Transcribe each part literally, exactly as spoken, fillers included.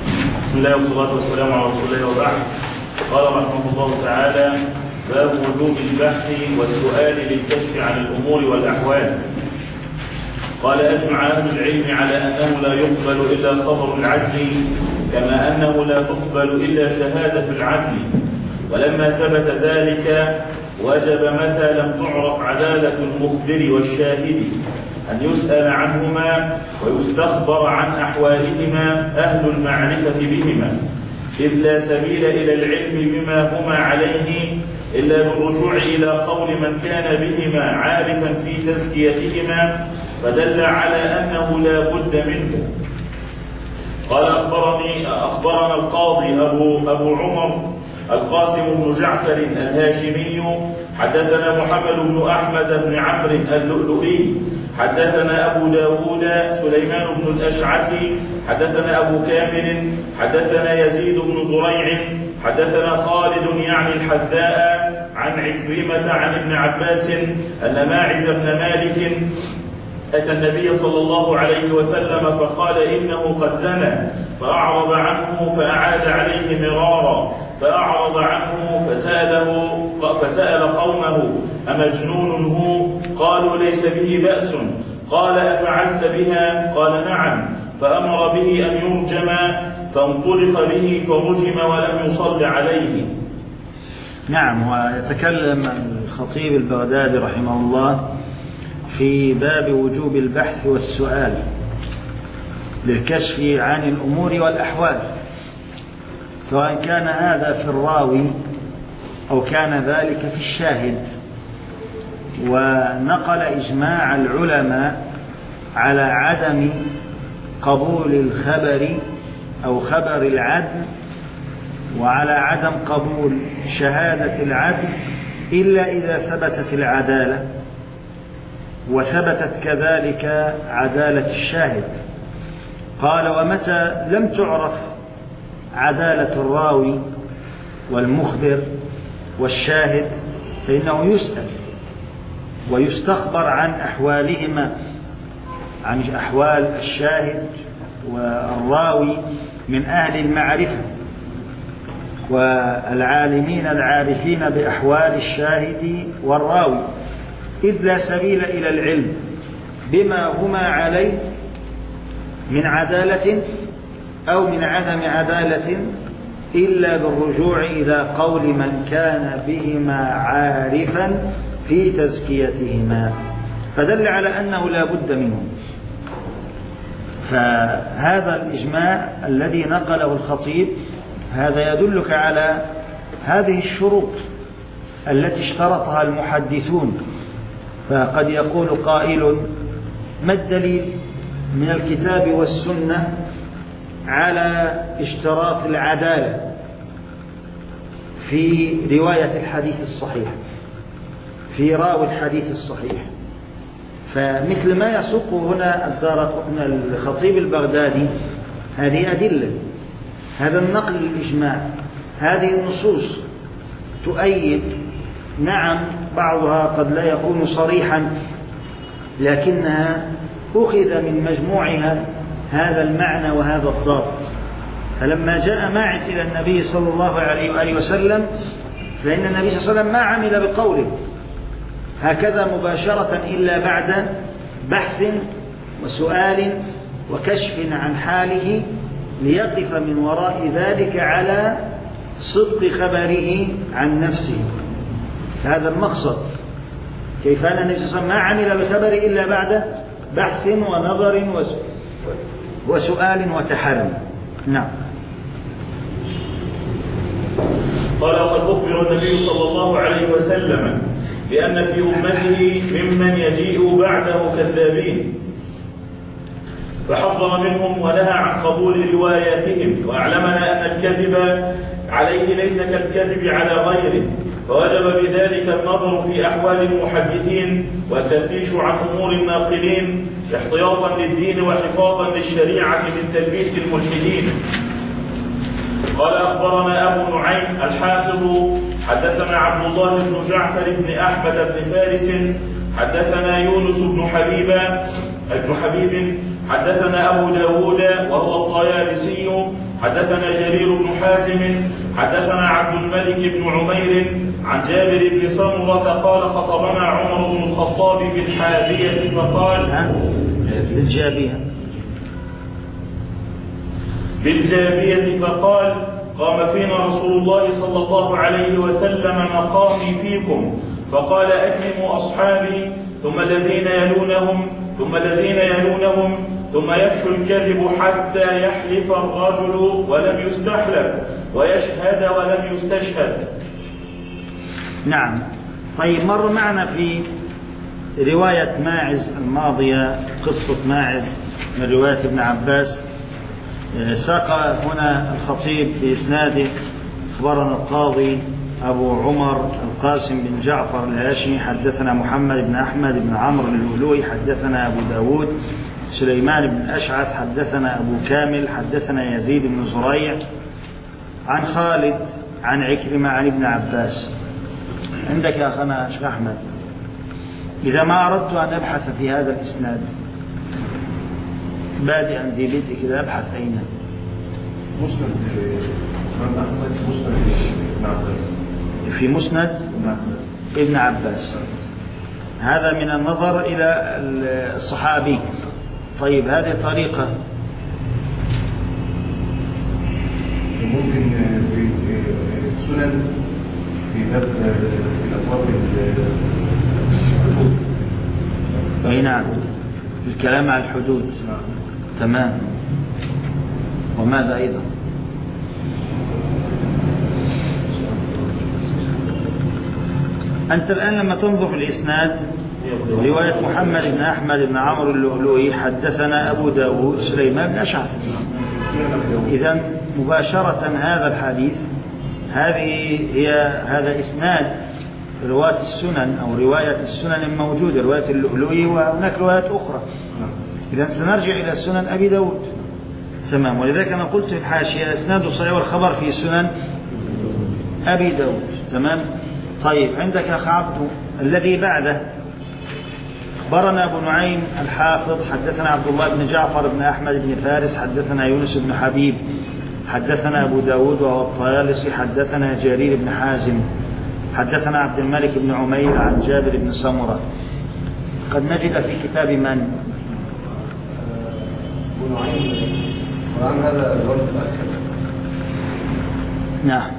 بسم الله والصلاة والسلام على رسول الله وبعد. قال رحمه الله تعالى: باب وجوب البحث والسؤال للكشف عن الأمور والأحوال. قال: أجمع أهل العلم على أنه لا يقبل إلا خبر العدل، كما أنه لا تقبل إلا شهادة العدل. ولما ثبت ذلك وجب متى لم تعرف عدالة المخبر والشاهد أن يسأل عنهما ويستخبر عن أحوالهما أهل المعرفة بهما، إذ لا سبيل إلى العلم بما هما عليه إلا بالرجوع إلى قول من كان بهما عارفا في تزكيتهما، فدل على أنه لا بد منه. قال: أخبرني أخبرنا القاضي أبو, أبو عمر القاسم بن جعفر الهاشمي حدثنا محمد بن أحمد بن عمرو اللؤلؤي حدثنا أبو داود سليمان بن الأشعثي حدثنا أبو كامل حدثنا يزيد بن زريع حدثنا خالد يعني الحذاء عن عكرمة عن ابن عباس أن ماعز بن مالك أتى النبي صلى الله عليه وسلم فقال: إنه قد زنى، فأعرض عنه فأعاد عليه مرارا، فأعرض عنه فسأله فسأل قومه: أمجنون هو؟ قالوا: ليس به بأس. قال: أفعلت بها؟ قال: نعم. فأمر به أن يرجم، فانطلق به فرجم ولم يصل عليه. نعم. ويتكلم الخطيب البغدادي رحمه الله في باب وجوب البحث والسؤال للكشف عن الأمور والأحوال، سواء كان هذا في الراوي أو كان ذلك في الشاهد. ونقل إجماع العلماء على عدم قبول الخبر أو خبر العدل، وعلى عدم قبول شهادة العدل إلا إذا ثبتت العدالة، وثبتت كذلك عدالة الشاهد. قال: ومتى لم تعرف عدالة الراوي والمخبر والشاهد فإنه يسأل ويستخبر عن أحوالهما، عن أحوال الشاهد والراوي من أهل المعرفة والعالمين العارفين بأحوال الشاهد والراوي، إذ لا سبيل إلى العلم بما هما عليه من عدالة أو من عدم عدالة إلا بالرجوع إلى قول من كان بهما عارفا في تزكيتهما، فدل على أنه لا بد منه. فهذا الإجماع الذي نقله الخطيب هذا يدلك على هذه الشروط التي اشترطها المحدثون. فقد يقول قائل: ما الدليل من الكتاب والسنة على اشتراط العدالة في رواية الحديث الصحيح، في راوي الحديث الصحيح؟ فمثل ما يسوق هنا الخطيب البغدادي هذه أدلة، هذا النقل للإجماع، هذه النصوص تؤيد. نعم، بعضها قد لا يكون صريحا، لكنها أخذ من مجموعها هذا المعنى وهذا الضابط. فلما جاء ماعز إلى النبي صلى الله عليه وآله وسلم فإن النبي صلى الله عليه وسلم ما عمل بقوله هكذا مباشرة إلا بعد بحث وسؤال وكشف عن حاله، ليقف من وراء ذلك على صدق خبره عن نفسه. هذا المقصد. كيف أن النبي صلى الله عليه وسلم ما عمل بخبره إلا بعد بحث ونظر وسؤال وتحري. نعم. قال: وقد أخبر النبي صلى الله عليه وسلم بأن في أمته ممن يجيء بعده كذابين، فحذر منهم ونهى عن قبول رواياتهم، وأعلمنا أن الكذب عليه ليس كالكذب على غيره، فوجب بذلك النظر في أحوال المحدثين والتفتيش عن أمور الناقلين احتياطا للدين وحفاظا للشريعة من تلبيس الملحدين. قال: أخبرنا أبو نعيم الحافظ حدثنا عبد الله بن جعفر بن أحمد بن فارس حدثنا يونس بن حبيب بن حبيب حدثنا أبو داود وهو الطيالسي حدثنا جرير بن حازم حدثنا عبد الملك بن عمير عن جابر بن سمرة قال خطبنا عمر بن الخطاب بالحادية فقال بالجابية بالجابية فقال قام فينا رسول الله صلى الله عليه وسلم مقامي فيكم فقال أتمموا أصحابي ثم الذين يلونهم ثم الذين يلونهم ثم يفشو الكذب حتى يحلف الرجل ولم يستحلف ويشهد ولم يستشهد. نعم. طيب، مر معنا في رواية ماعز الماضية قصة ماعز من رواية ابن عباس. ساق هنا الخطيب بإسناده أخبرنا القاضي أبو عمر القاسم بن جعفر الهاشمي حدثنا محمد بن أحمد بن عمرو اللؤلؤي حدثنا أبو داود سليمان بن الأشعث حدثنا أبو كامل حدثنا يزيد بن زريع عن خالد عن عكرمة عن ابن عباس. عندك يا أخنا شيخ أحمد، إذا ما أردت أن أبحث في هذا الإسناد بادئا ذي بدء كذا أبحث أين؟ مسند أحمد مسند ابن عباس في مسند ابن عباس. هذا من النظر إلى الصحابي. طيب، هذه طريقة ممكن في سنن في باب في أبواب الحدود. أي نعم، الكلام عن الحدود. تمام. وماذا أيضا؟ أنت الآن لما تنظر في الإسناد رواية محمد بن أحمد بن عمرو اللؤلؤي حدثنا أبو داود سليمان بن أشعث. إذن مباشرة هذا الحديث هذه هي هذا إسناد رواية السنن أو رواية السنن الموجودة رواية اللؤلؤي، وهناك روايات أخرى. إذن سنرجع إلى سنن أبي داود. تمام. ولذلك أنا قلت في الحاشية إسناد صحيح والخبر في سنن أبي داود. تمام. طيب، عندك أخ عبد الذي بعده أخبرنا أبو نعيم الحافظ حدثنا عبد الله بن جعفر بن أحمد بن فارس حدثنا يونس بن حبيب حدثنا أبو داود وهو الطيالسي حدثنا جرير بن حازم حدثنا عبد الملك بن عمير عن جابر بن سمرة. قد نجد في كتاب من؟ أبو نعيم وعن هذا الورد الأكثر. نعم،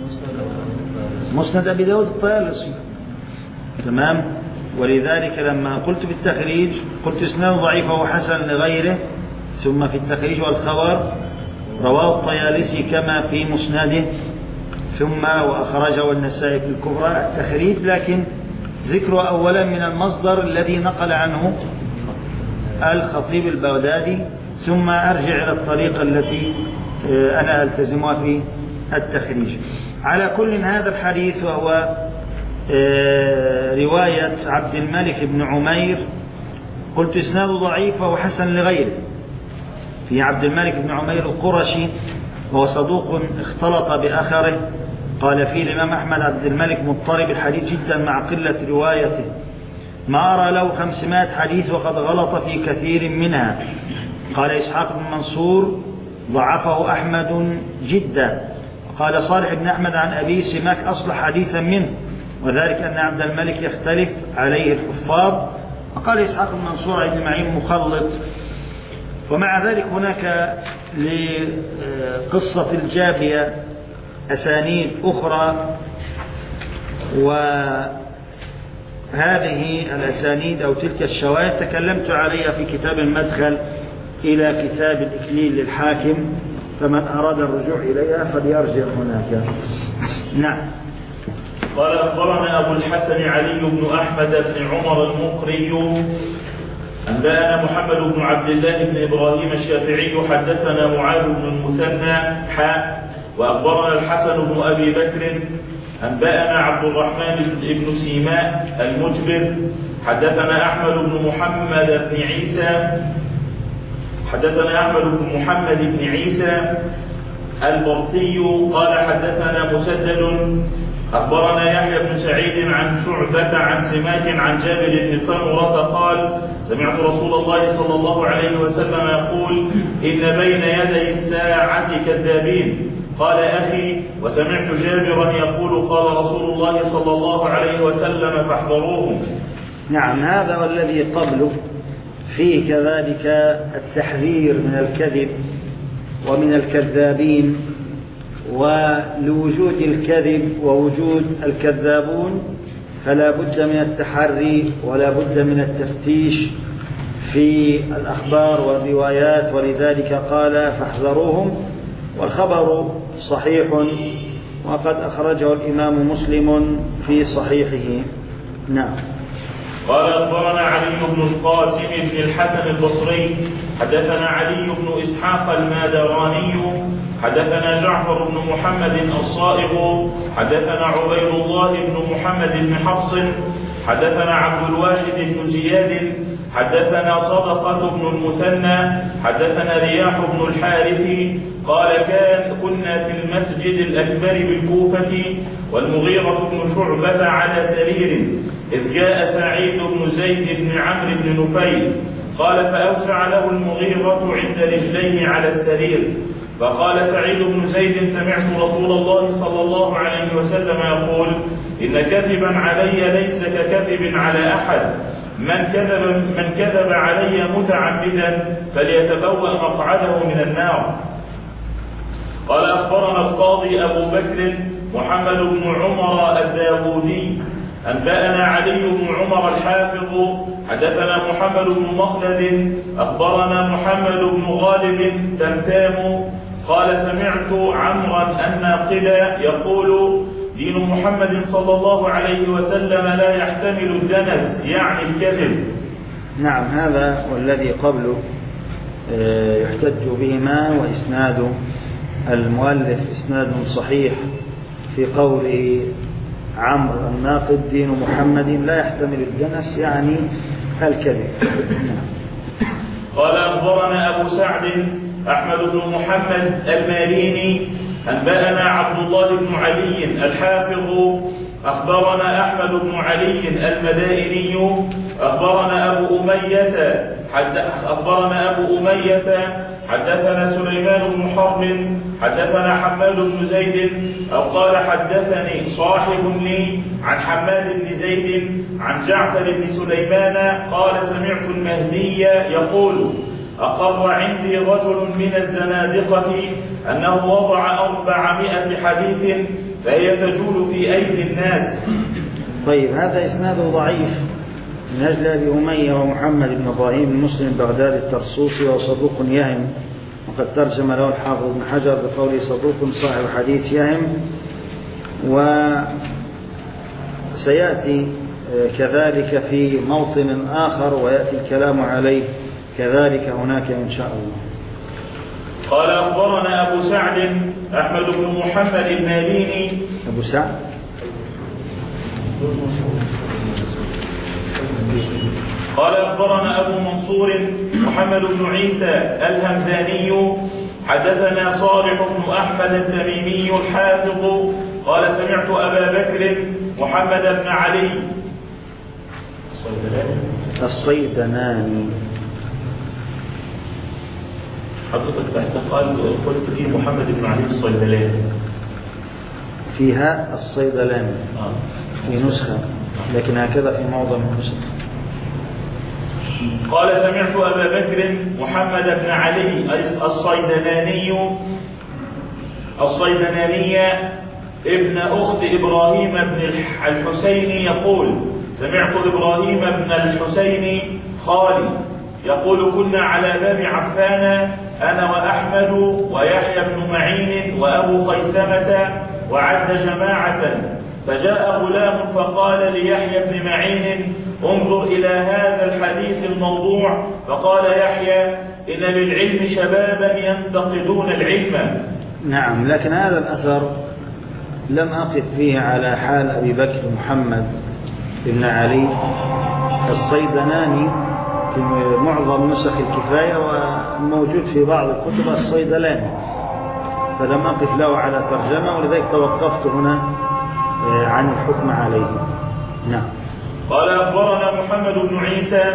مسند أبي داود الطيالسي. تمام. ولذلك لما قلت في التخريج قلت اسناد ضعيف وحسن لغيره، ثم في التخريج والخبر رواه الطيالسي كما في مسنده، ثم وأخرجه النسائي في الكبرى التخريج، لكن ذكره أولا من المصدر الذي نقل عنه الخطيب البغدادي، ثم أرجع إلى الطريقة التي أنا ألتزمها في التخريج. على كل هذا الحديث وهو رواية عبد الملك بن عمير قلت إسناد ضعيف وحسن لغيره. في عبد الملك بن عمير القرشي وهو صدوق اختلط بأخره، قال فيه الإمام أحمد عبد الملك مضطرب الحديث جدا مع قلة روايته، ما أرى له خمسمائة حديث وقد غلط في كثير منها. قال إسحاق بن منصور ضعفه أحمد جدا. قال صالح بن أحمد عن أبي سماك أصلح حديثا منه، وذلك أن عبد الملك يختلف عليه الحفاظ. وقال إسحاق بن منصور ابن معين مخلط. ومع ذلك هناك لقصة الجابية أسانيد أخرى، وهذه الأسانيد أو تلك الشواهد تكلمت عليها في كتاب المدخل إلى كتاب الإكليل للحاكم، فمن أراد الرجوع إليها فليرجع هناك. نعم. قال أخبرنا أبو الحسن علي بن أحمد بن عمر المقري أنبأنا محمد بن عبد الله بن إبراهيم الشافعي حدثنا معاذ بن المثنى حاء وأخبرنا الحسن بن أبي بكر أنبأنا عبد الرحمن بن سيماء المجبر حدثنا أحمد بن محمد بن عيسى حدثنا أحمد بن محمد بن عيسى البرطي قال حدثنا مسدد أخبرنا يحيى بن سعيد عن شعبة عن سماك عن جابر بن سمرة قال سمعت رسول الله صلى الله عليه وسلم يقول إن بين يدي الساعة كذابين. قال أخي وسمعت جابرا يقول قال رسول الله صلى الله عليه وسلم فاحذروهم. نعم، هذا والذي قبله فيه كذلك التحذير من الكذب ومن الكذابين، ولوجود الكذب ووجود الكذابون فلا بد من التحري ولا بد من التفتيش في الأخبار والروايات، ولذلك قال فاحذروهم، والخبر صحيح وقد أخرجه الإمام مسلم في صحيحه. نعم. قال أخبرنا علي بن القاسم بن الحسن البصري حدثنا علي بن إسحاق المادراني حدثنا جعفر بن محمد الصائغ حدثنا عبيد الله بن محمد بن حفص حدثنا عبد الواحد بن زياد حدثنا صدقة بن المثنى حدثنا رياح بن الحارث قال كان كنا في المسجد الأكبر بالكوفة والمغيرة بن شعبة على سرير إذ جاء سعيد بن زيد بن عمرو بن نفيل قال فأوسع له المغيرة عند رجليه على السرير، فقال سعيد بن زيد سمعت رسول الله صلى الله عليه وسلم يقول إن كذبا علي ليس ككذب على أحد، من كذب, من كذب علي متعمدا فليتبوأ مقعده من النار. قال أخبرنا القاضي أبو بكر محمد بن عمر الداودي أنبأنا علي بن عمر الحافظ حدثنا محمد بن مخلد أخبرنا محمد بن غالب تمتام قال سمعت عمرا الناقد يقول دين محمد صلى الله عليه وسلم لا يحتمل الدنس يعني الكذب. نعم، هذا والذي قبله يحتج بهما، وإسناد المؤلف إسناد صحيح في قوله عمرو الناقد دين محمد لا يحتمل الدنس يعني الكذب. قال أخبرنا أبو سعد أحمد بن محمد الماليني أنبأنا عبد الله بن علي الحافظ أخبرنا أحمد بن علي المدائني أخبرنا أبو أمية أخبرنا أبو أمية حدثنا سليمان بن حرب حدثنا حماد بن زيد أو قال حدثني صاحب لي عن حماد بن زيد عن جعفر بن سليمان قال سمعت المهدي يقول أقر عندي رجل من الزنادقة أنه وضع أربعمائة حديث فهي تجول في أيدي الناس. طيب، هذا إسناده ضعيف من أجل أبي أمية ومحمد بن إبراهيم المسلم بغداد الترسوسي وصدوق يهم، وقد ترجم له الحافظ بن حجر بقوله صدوق صاحب حديث يهم، وسيأتي كذلك في موطن آخر ويأتي الكلام عليه كذلك هناك إن شاء الله. قال أخبرنا أبو سعد أحمد بن محمد الماليني أبو سعد قال أخبرنا أبو منصور محمد بن عيسى الهمداني حدثنا صالح بن أحمد التميمي الحافظ قال سمعت أبا بكر محمد بن علي الصيدناني. حضرتك تحت قال قلت لي محمد بن علي الصيدلاني فيها الصيدلاني آه. في نسخة، لكن هكذا في معظم النسخ. قال سمعت أبا بكر محمد بن علي الصيدلاني الصيدلاني ابن أخت إبراهيم بن الحسين يقول سمعت إبراهيم بن الحسين خالي يقول كنا على باب عفان أنا وأحمد ويحيى بن معين وأبو خيثمة وعد جماعة، فجاء غلام فقال ليحيى بن معين انظر إلى هذا الحديث الموضوع، فقال يحيى إن للعلم شبابا ينتقدون العلم. نعم، لكن هذا الأثر لم أقف فيه على حال أبي بكر محمد بن علي الصيدلاني في معظم نسخ الكفاية وموجود في بعض الكتب الصيدلاني، فلم أقف له على ترجمة، ولذلك توقفت هنا عن الحكم عليه. نعم. قال أخبرنا محمد بن عيسى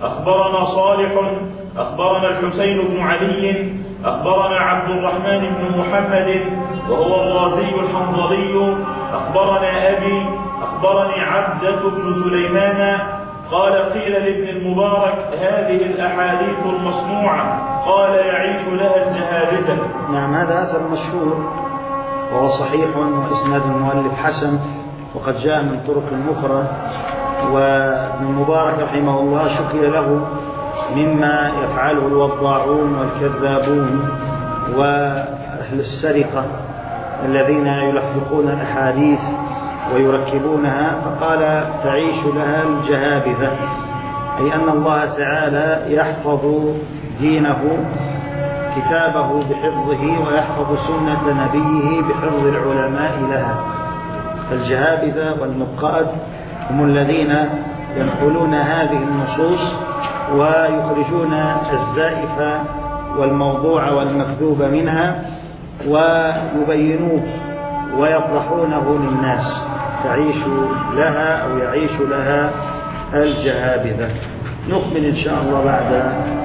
أخبرنا صالح أخبرنا الحسين بن علي أخبرنا عبد الرحمن بن محمد وهو الرازي الحنظلي أخبرنا أبي أخبرني عبدة بن سليمان قال قيل لابن المبارك هذه الأحاديث المصنوعة قال يعيش لها الجهابذة. نعم، هذا أثر مشهور وهو صحيح وإسناد المؤلف حسن وقد جاء من طرق أخرى. وابن المبارك رحمه الله شكي له مما يفعله الوضاعون والكذابون وأهل السرقة الذين يلفقون الأحاديث ويركبونها، فقال تعيش لها الجهابذة، أي أن الله تعالى يحفظ دينه كتابه بحفظه ويحفظ سنة نبيه بحفظ العلماء لها. فالجهابذة والنقاد هم الذين ينقلون هذه النصوص ويخرجون الزائف والموضوع والمكذوب منها ويبينوه ويطرحونه للناس. تعيش لها أو يعيش لها الجهابذة. نكمل إن شاء الله بعد